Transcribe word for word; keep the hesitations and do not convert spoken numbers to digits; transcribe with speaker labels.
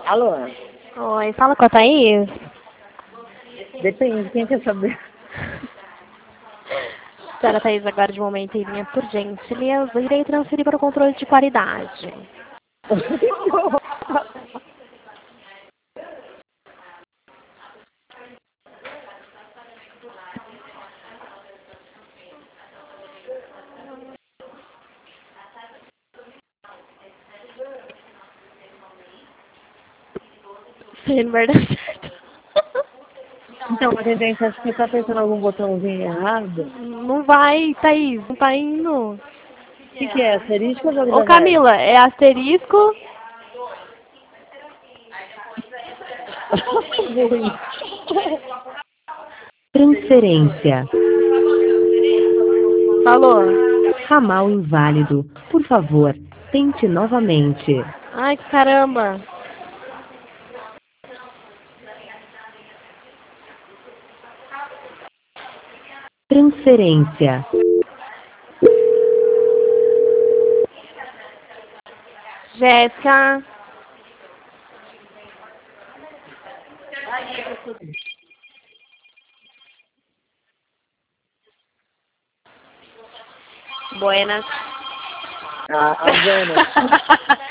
Speaker 1: Alô?
Speaker 2: Oi, fala com a Thaís.
Speaker 1: Depende, quem quer saber?
Speaker 2: Senhora Thaís, agora de momento em linha por gentileza, irei transferir para o controle de qualidade. Sim, não vai dar certo.
Speaker 1: Então, mas a gente acha que tá apertando algum botãozinho errado.
Speaker 2: Não vai, Thaís, não tá indo.
Speaker 1: O que, que é? Asterisco ou jogo
Speaker 2: Ô
Speaker 1: da velha?
Speaker 2: Camila, é asterisco?
Speaker 3: Transferência.
Speaker 2: Falou.
Speaker 3: Ramal inválido. Por favor, tente novamente.
Speaker 2: Ai, caramba.
Speaker 3: Transferência.
Speaker 2: Jéssica. Buenas.
Speaker 1: Ah, a Vênus.